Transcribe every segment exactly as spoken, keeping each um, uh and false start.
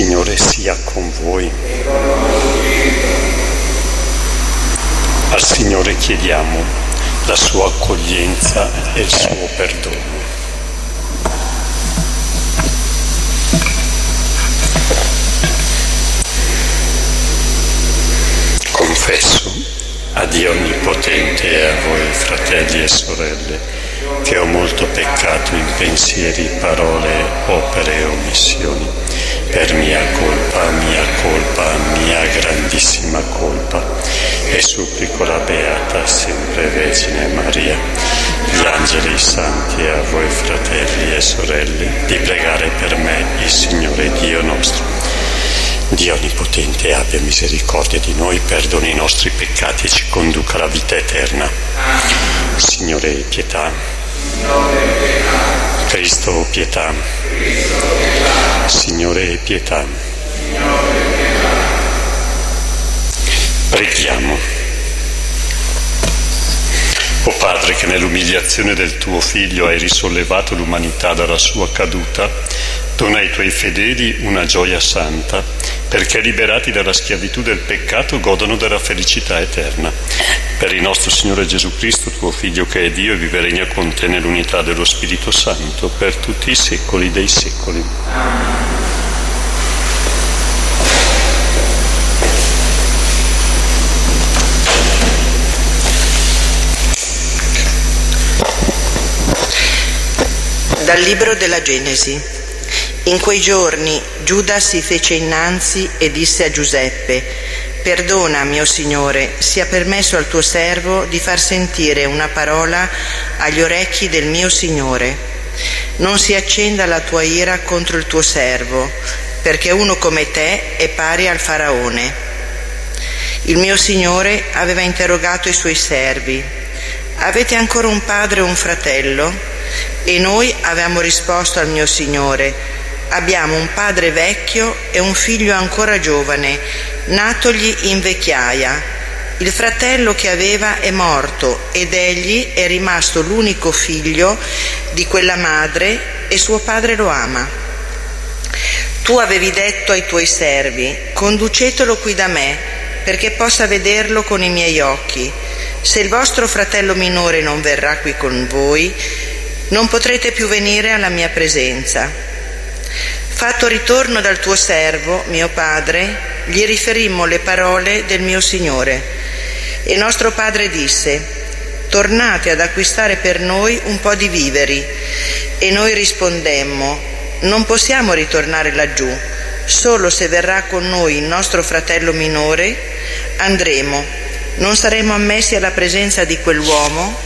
Signore sia con voi. Al Signore chiediamo la sua accoglienza e il suo perdono. Confesso a Dio Onnipotente e a voi, fratelli e sorelle, che ho molto peccato in pensieri, parole, opere e omissioni, per mia colpa, mia colpa, mia grandissima colpa, e supplico la Beata sempre Vergine Maria, gli angeli e i santi e a voi, fratelli e sorelle, di pregare per me il Signore Dio nostro. Dio Onnipotente abbia misericordia di noi, perdoni i nostri peccati e ci conduca alla vita eterna. Signore, pietà. Cristo, pietà. Signore, pietà. Preghiamo. O Padre, che nell'umiliazione del tuo Figlio hai risollevato l'umanità dalla sua caduta, dona ai tuoi fedeli una gioia santa, perché liberati dalla schiavitù del peccato godono della felicità eterna. Per il nostro Signore Gesù Cristo, tuo Figlio, che è Dio e vive e regna con te nell'unità dello Spirito Santo, per tutti i secoli dei secoli. Dal libro della Genesi. In quei giorni Giuda si fece innanzi e disse a Giuseppe: «Perdona, mio Signore, sia permesso al tuo servo di far sentire una parola agli orecchi del mio Signore. Non si accenda la tua ira contro il tuo servo, perché uno come te è pari al faraone». Il mio Signore aveva interrogato i suoi servi: «Avete ancora un padre o un fratello?» E noi avevamo risposto al mio Signore: «Abbiamo un padre vecchio e un figlio ancora giovane, natogli in vecchiaia. Il fratello che aveva è morto ed egli è rimasto l'unico figlio di quella madre e suo padre lo ama. Tu avevi detto ai tuoi servi: conducetelo qui da me, perché possa vederlo con i miei occhi. Se il vostro fratello minore non verrà qui con voi, non potrete più venire alla mia presenza». Fatto ritorno dal tuo servo, mio padre, gli riferimmo le parole del mio Signore. E nostro padre disse: «Tornate ad acquistare per noi un po' di viveri». E noi rispondemmo: «Non possiamo ritornare laggiù, solo se verrà con noi il nostro fratello minore andremo. Non saremo ammessi alla presenza di quell'uomo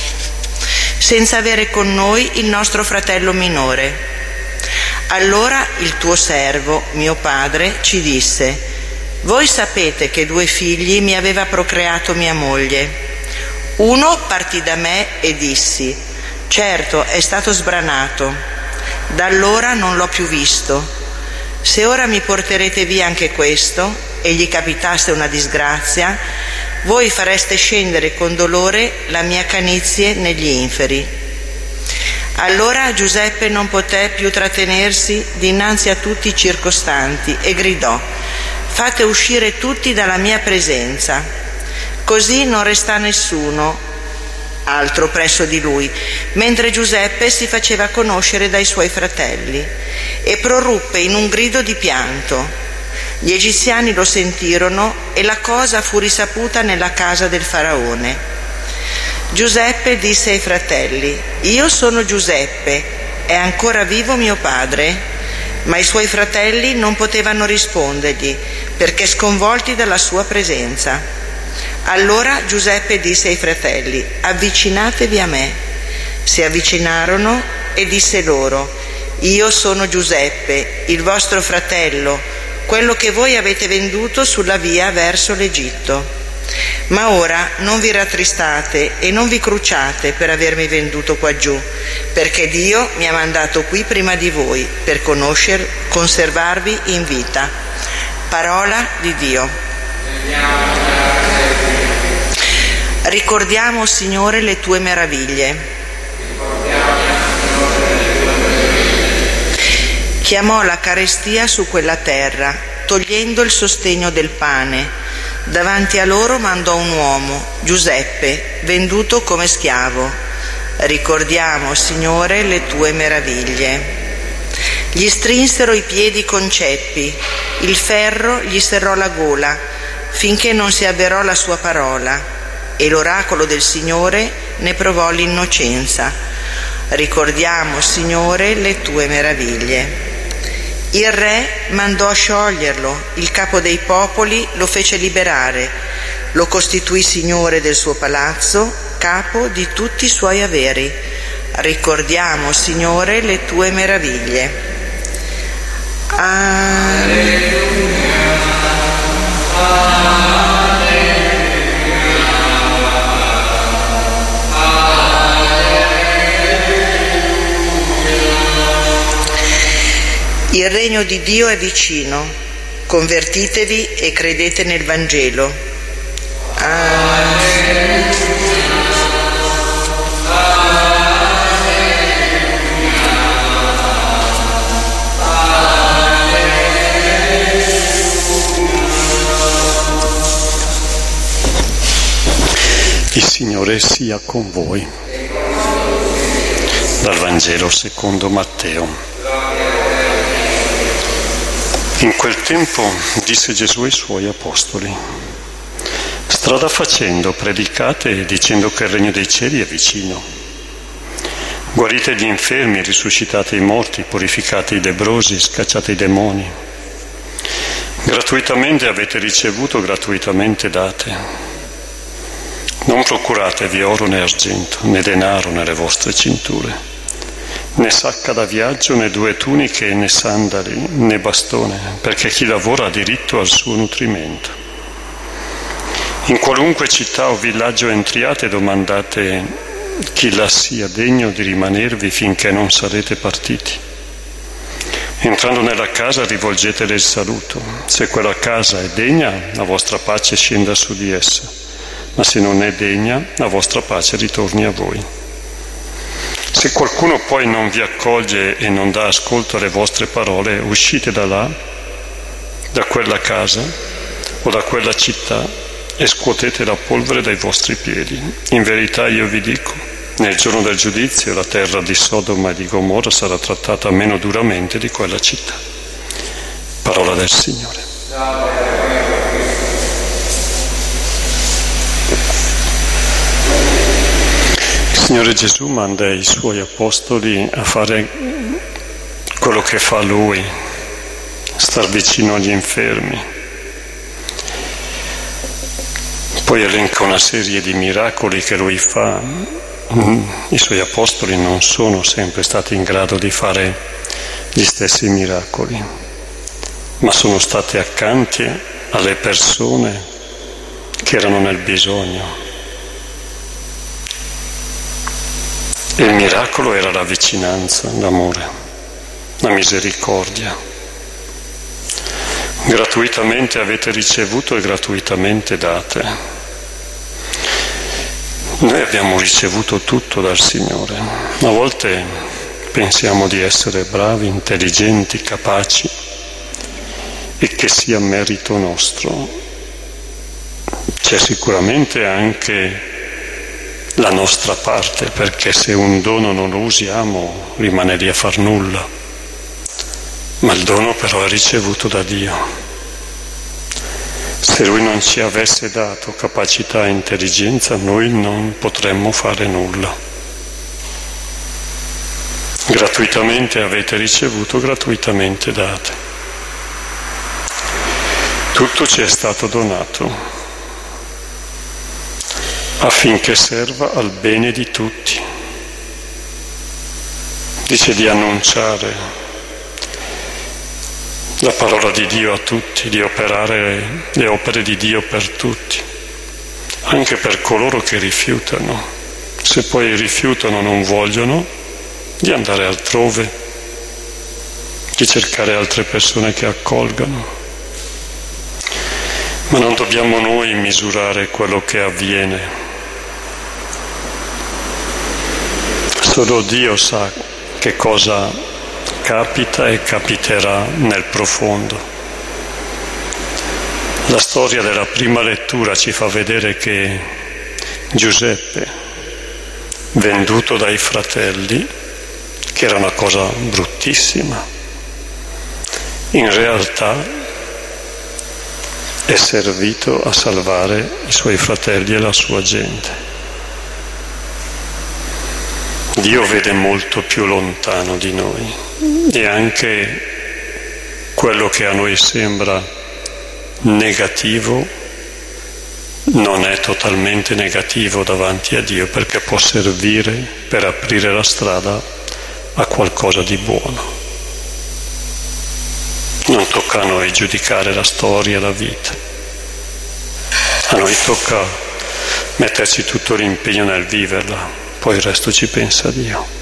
senza avere con noi il nostro fratello minore». Allora il tuo servo, mio padre, ci disse: «Voi sapete che due figli mi aveva procreato mia moglie. Uno partì da me e dissi: certo, è stato sbranato. Da allora non l'ho più visto. Se ora mi porterete via anche questo e gli capitasse una disgrazia, voi fareste scendere con dolore la mia canizie negli inferi». Allora Giuseppe non poté più trattenersi dinanzi a tutti i circostanti e gridò: «Fate uscire tutti dalla mia presenza». Così non restò nessuno altro presso di lui, mentre Giuseppe si faceva conoscere dai suoi fratelli, e proruppe in un grido di pianto. Gli egiziani lo sentirono e la cosa fu risaputa nella casa del faraone. Giuseppe disse ai fratelli: «Io sono Giuseppe, è ancora vivo mio padre?» Ma i suoi fratelli non potevano rispondergli, perché sconvolti dalla sua presenza. Allora Giuseppe disse ai fratelli: «Avvicinatevi a me». Si avvicinarono e disse loro: «Io sono Giuseppe, il vostro fratello, quello che voi avete venduto sulla via verso l'Egitto. Ma ora non vi rattristate e non vi cruciate per avermi venduto qua giù, perché Dio mi ha mandato qui prima di voi per conoscer, conservarvi in vita». Parola di Dio. Ricordiamo, Signore, le tue meraviglie. chiamò la carestia su quella terra, togliendo il sostegno del pane. Davanti a loro mandò un uomo, Giuseppe, venduto come schiavo. Ricordiamo, Signore, le tue meraviglie. Gli strinsero i piedi con ceppi, il ferro gli serrò la gola, finché non si avverò la sua parola, e l'oracolo del Signore ne provò l'innocenza. Ricordiamo, Signore, le tue meraviglie. Il re mandò a scioglierlo, il capo dei popoli lo fece liberare, lo costituì signore del suo palazzo, capo di tutti i suoi averi. Ricordiamo, Signore, le tue meraviglie. Alleluia. Il regno di Dio è vicino, convertitevi e credete nel Vangelo. Alleluia. Il Signore sia con voi. Dal Vangelo secondo Matteo. In quel tempo disse Gesù ai suoi apostoli: strada facendo, predicate dicendo che il regno dei cieli è vicino. Guarite gli infermi, risuscitate i morti, purificate i lebbrosi, scacciate i demoni. Gratuitamente avete ricevuto, gratuitamente date. Non procuratevi oro né argento, né denaro nelle vostre cinture, né sacca da viaggio, né due tuniche, né sandali, né bastone, perché chi lavora ha diritto al suo nutrimento. In qualunque città o villaggio entriate, domandate chi là sia degno di rimanervi finché non sarete partiti. Entrando nella casa rivolgetele il saluto. Se quella casa è degna, la vostra pace scenda su di essa, ma se non è degna, la vostra pace ritorni a voi. Se qualcuno poi non vi accoglie e non dà ascolto alle vostre parole, uscite da là, da quella casa o da quella città, e scuotete la polvere dai vostri piedi. In verità io vi dico, nel giorno del giudizio la terra di Sodoma e di Gomorra sarà trattata meno duramente di quella città. Parola del Signore. Il Signore Gesù manda i Suoi apostoli a fare quello che fa Lui, star vicino agli infermi. Poi elenca una serie di miracoli che Lui fa. I Suoi apostoli non sono sempre stati in grado di fare gli stessi miracoli, ma sono stati accanto alle persone che erano nel bisogno. E il miracolo era la vicinanza, l'amore, la misericordia. Gratuitamente avete ricevuto e gratuitamente date. Noi abbiamo ricevuto tutto dal Signore. A volte pensiamo di essere bravi, intelligenti, capaci e che sia merito nostro. C'è sicuramente anche la nostra parte, perché se un dono non lo usiamo rimane lì a far nulla, ma il dono però è ricevuto da Dio. Se Lui non ci avesse dato capacità e intelligenza, noi non potremmo fare nulla. Gratuitamente avete ricevuto, gratuitamente date. Tutto ci è stato donato affinché serva al bene di tutti. Dice di annunciare la parola di Dio a tutti, di operare le opere di Dio per tutti, anche per coloro che rifiutano. Se poi rifiutano, non vogliono, di andare altrove, di cercare altre persone che accolgano. Ma non dobbiamo noi misurare quello che avviene. Solo Dio sa che cosa capita e capiterà nel profondo. La storia della prima lettura ci fa vedere che Giuseppe, venduto dai fratelli, che era una cosa bruttissima, in realtà è servito a salvare i suoi fratelli e la sua gente. Dio vede molto più lontano di noi e anche quello che a noi sembra negativo non è totalmente negativo davanti a Dio, perché può servire per aprire la strada a qualcosa di buono. Non tocca a noi giudicare la storia e la vita, a noi tocca metterci tutto l'impegno nel viverla, poi il resto ci pensa Dio.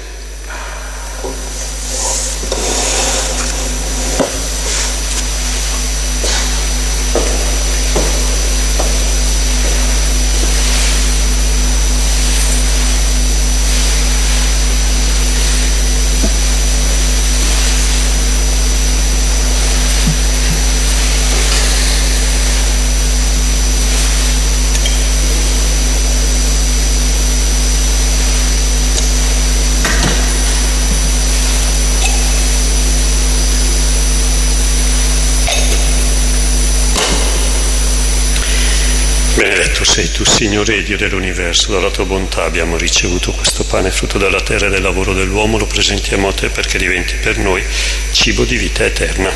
Benedetto sei tu, Signore Dio dell'universo, dalla tua bontà abbiamo ricevuto questo pane frutto della terra e del lavoro dell'uomo, lo presentiamo a te perché diventi per noi cibo di vita eterna.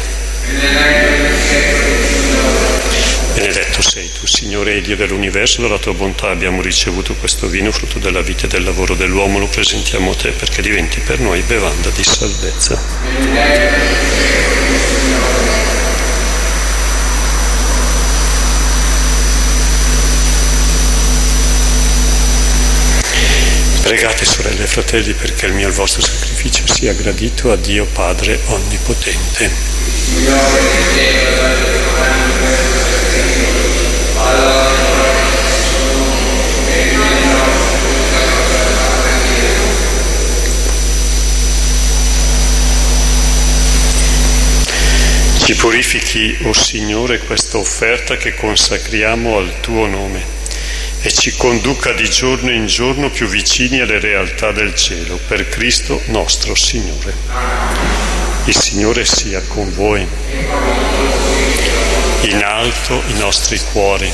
Benedetto sei tu, Signore Dio dell'universo, dalla tua bontà abbiamo ricevuto questo vino frutto della vita e del lavoro dell'uomo, lo presentiamo a te perché diventi per noi bevanda di salvezza. Pregate, sorelle e fratelli, perché il mio e il vostro sacrificio sia gradito a Dio Padre Onnipotente. Ci purifichi, o Signore, questa offerta che consacriamo al tuo nome, e ci conduca di giorno in giorno più vicini alle realtà del cielo, per Cristo nostro Signore. Il Signore sia con voi. In alto i nostri cuori.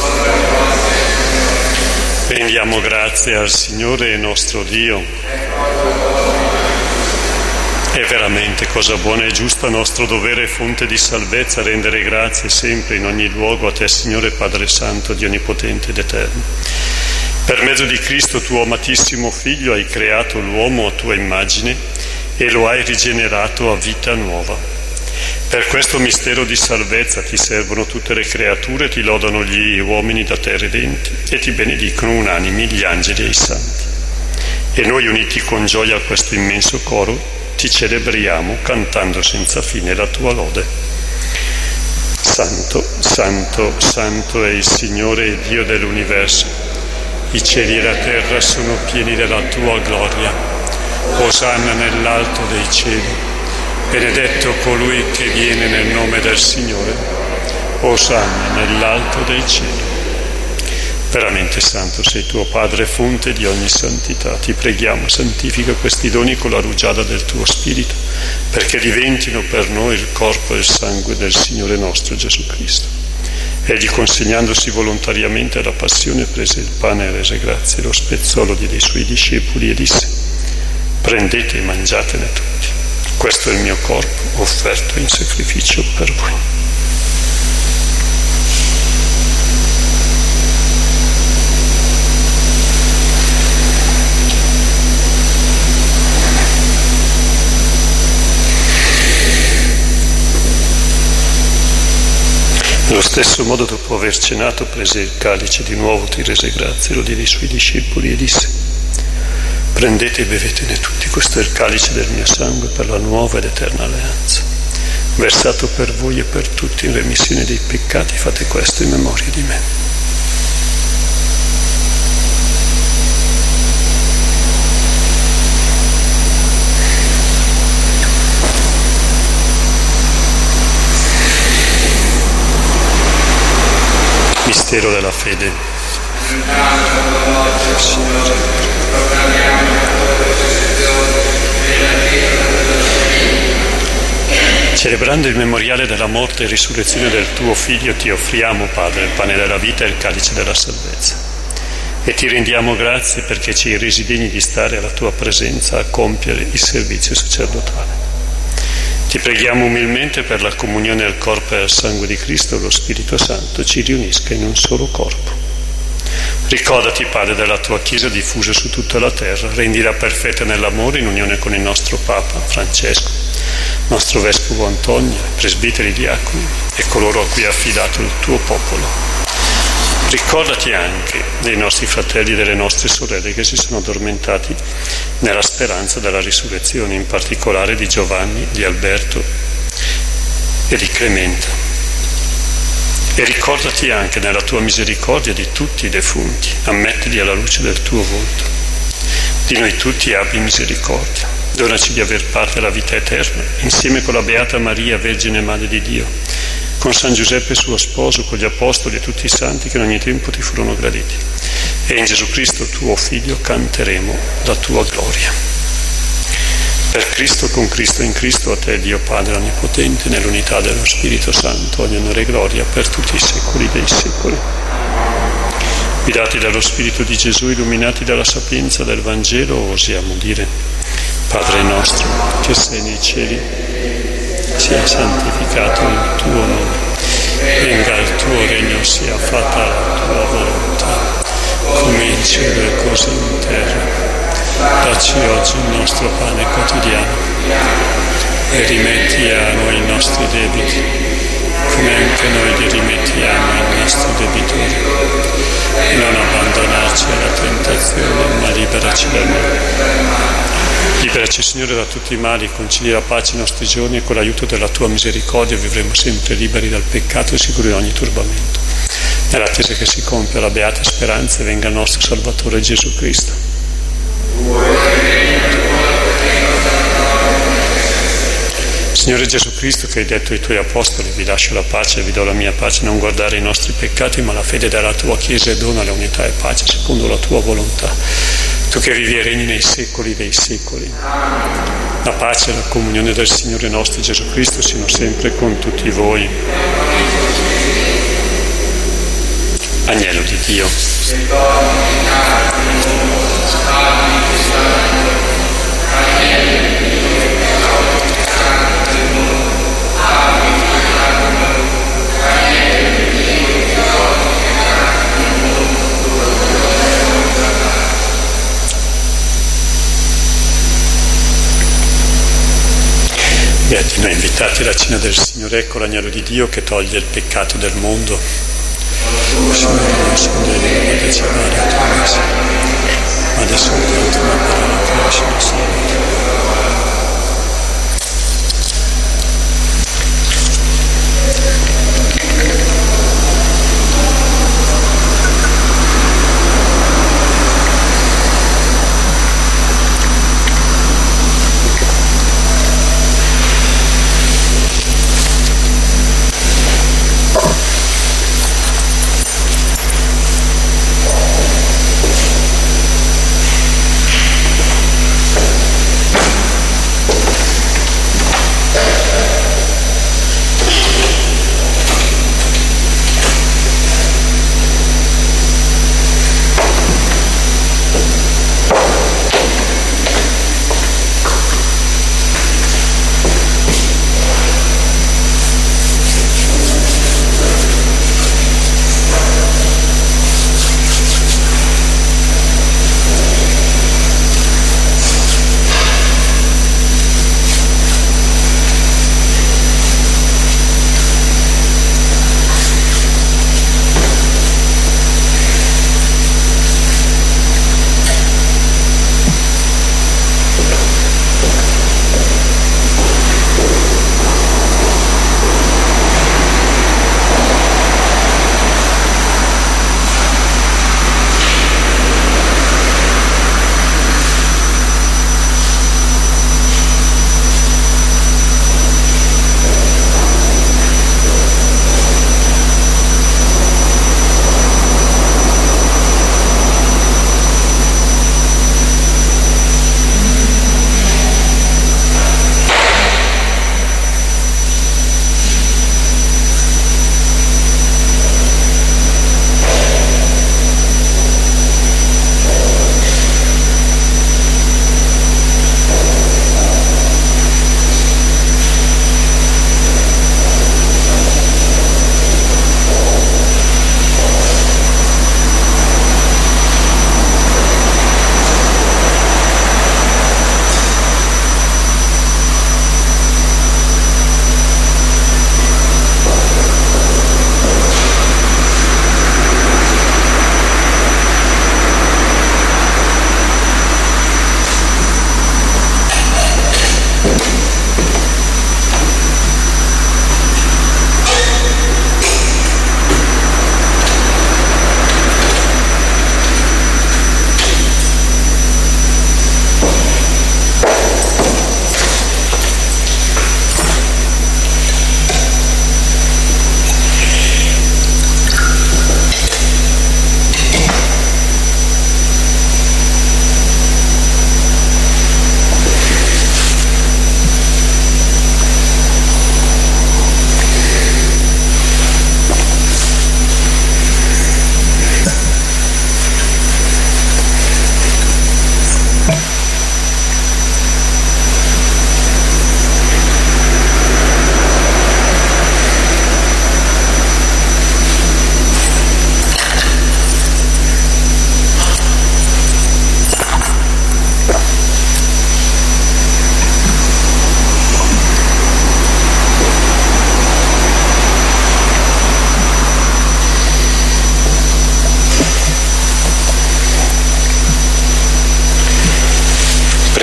Rendiamo grazie al Signore nostro Dio. È veramente cosa buona e giusta, nostro dovere e fonte di salvezza, rendere grazie sempre in ogni luogo a te, Signore Padre Santo, Dio Onnipotente ed Eterno. Per mezzo di Cristo, tuo amatissimo Figlio, hai creato l'uomo a tua immagine e lo hai rigenerato a vita nuova. Per questo mistero di salvezza ti servono tutte le creature, ti lodano gli uomini da te redenti e ti benedicono unanimi gli angeli e i santi. E noi, uniti con gioia a questo immenso coro, ti celebriamo cantando senza fine la tua lode. Santo, santo, santo è il Signore Dio dell'universo. I cieli e la terra sono pieni della tua gloria. Osanna nell'alto dei cieli. Benedetto colui che viene nel nome del Signore. Osanna nell'alto dei cieli. Veramente santo sei tuo Padre, fonte di ogni santità. Ti preghiamo, santifica questi doni con la rugiada del tuo Spirito, perché diventino per noi il corpo e il sangue del Signore nostro Gesù Cristo. Egli, consegnandosi volontariamente alla passione, prese il pane e rese grazie, lo spezzò, lo diede ai suoi discepoli e disse: prendete e mangiatene tutti. Questo è il mio corpo, offerto in sacrificio per voi. Allo stesso modo, dopo aver cenato, prese il calice di nuovo, ti rese grazie, lo diede ai suoi discepoli e disse: prendete e bevetene tutti, questo è il calice del mio sangue per la nuova ed eterna alleanza, versato per voi e per tutti in remissione dei peccati. Fate questo in memoria di me. mistero della fede. Celebrando il memoriale della morte e risurrezione del tuo Figlio, ti offriamo, Padre, il pane della vita e il calice della salvezza. E ti rendiamo grazie perché ci hai resi degni di stare alla tua presenza a compiere il servizio sacerdotale. Ti preghiamo umilmente per la comunione al corpo e al sangue di Cristo, lo Spirito Santo ci riunisca in un solo corpo. Ricordati, Padre, della tua Chiesa diffusa su tutta la terra, rendila perfetta nell'amore in unione con il nostro Papa Francesco, nostro Vescovo Antonio, presbiteri diaconi e coloro a cui ha affidato il tuo popolo. Ricordati anche dei nostri fratelli e delle nostre sorelle che si sono addormentati nella speranza della risurrezione, in particolare di Giovanni, di Alberto e di Clemente. E ricordati anche nella tua misericordia di tutti i defunti, ammettili alla luce del tuo volto. Di noi tutti abbi misericordia, donaci di aver parte alla vita eterna, insieme con la Beata Maria, Vergine Madre di Dio, con San Giuseppe suo sposo, con gli Apostoli e tutti i santi che in ogni tempo ti furono graditi. E in Gesù Cristo tuo Figlio canteremo la tua gloria. Per Cristo, con Cristo, in Cristo, a te Dio Padre Onnipotente, nell'unità dello Spirito Santo, ogni onore e gloria per tutti i secoli dei secoli. Guidati dallo Spirito di Gesù, illuminati dalla sapienza del Vangelo, osiamo dire: Padre nostro, che sei nei cieli, sia santificato il tuo nome, venga il tuo regno, sia fatta la tua volontà, come in cielo e così in terra. Dacci oggi il nostro pane quotidiano e rimetti a noi i nostri debiti, come anche noi li rimettiamo ai nostri debitori. Non abbandonarci alla tentazione, ma liberaci dal male. Liberaci, Signore, da tutti i mali, concedi la pace ai nostri giorni e con l'aiuto della tua misericordia vivremo sempre liberi dal peccato e sicuri da ogni turbamento. Nell'attesa che si compia la beata speranza e venga il nostro Salvatore Gesù Cristo. Signore Gesù Cristo, che hai detto ai tuoi apostoli: vi lascio la pace e vi do la mia pace, non guardare i nostri peccati ma la fede della tua Chiesa, e dona l'unità e pace secondo la tua volontà. Tu che vivi e regni nei secoli dei secoli. La pace e la comunione del Signore nostro Gesù Cristo siano sempre con tutti voi. Agnello di Dio. Beati noi invitati alla cena del Signore, ecco l'agnello di Dio che toglie il peccato del mondo. Signore, non sono degno di partecipare a tua messa, ma adesso soltanto una parola che lascia la salute.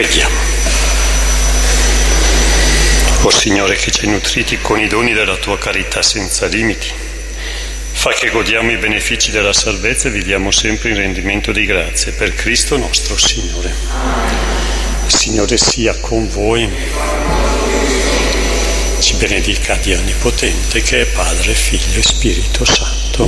Preghiamo. O Signore, che ci hai nutriti con i doni della tua carità senza limiti, fa che godiamo i benefici della salvezza e viviamo sempre in rendimento di grazie per Cristo nostro Signore. Il Signore sia con voi. Ci benedica Dio Onnipotente, che è Padre, Figlio e Spirito Santo.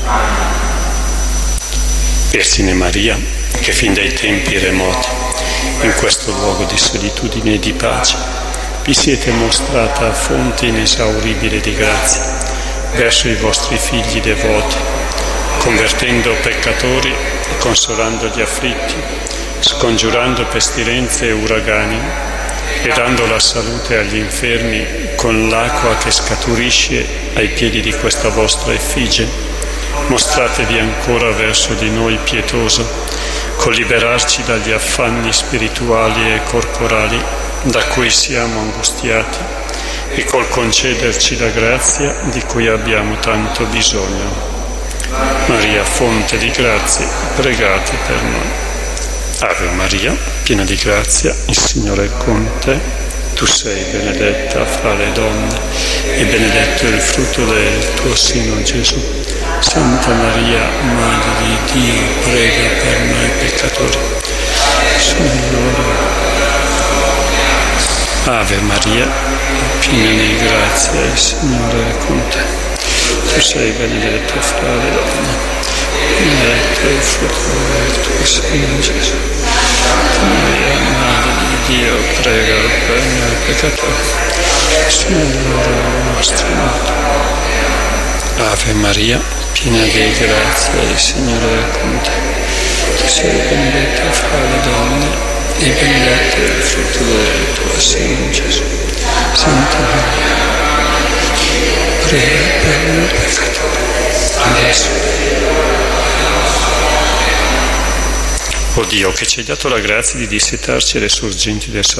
Vergine Maria, che fin dai tempi remoti, in questo luogo di solitudine e di pace, vi siete mostrata fonte inesauribile di grazia verso i vostri figli devoti, convertendo peccatori e consolando gli afflitti, scongiurando pestilenze e uragani e dando la salute agli infermi con l'acqua che scaturisce ai piedi di questa vostra effigie. Mostratevi ancora verso di noi pietoso, col liberarci dagli affanni spirituali e corporali da cui siamo angustiati e col concederci la grazia di cui abbiamo tanto bisogno. Maria, fonte di grazie, pregate per noi. Ave Maria, piena di grazia, il Signore è con te. Tu sei benedetta fra le donne e benedetto è il frutto del tuo seno, Gesù. Santa Maria, Madre di Dio, prega per noi peccatori. Signore. Ave Maria, piena di grazia, il Signore è con te. Tu sei benedetta fra le donne, benedetto è il frutto del tuo seno, Gesù. Santa Maria, Madre di Dio, prega per noi peccatori. Signore nostro. Ave Maria, piena di grazia, il Signore è con te. Tu sei benedetta fra le donne e benedetto è il frutto del tuo seno, Gesù. Santa Maria, prega per noi peccatori, adesso. O Dio, che ci hai dato la grazia di dissetarci le sorgenti del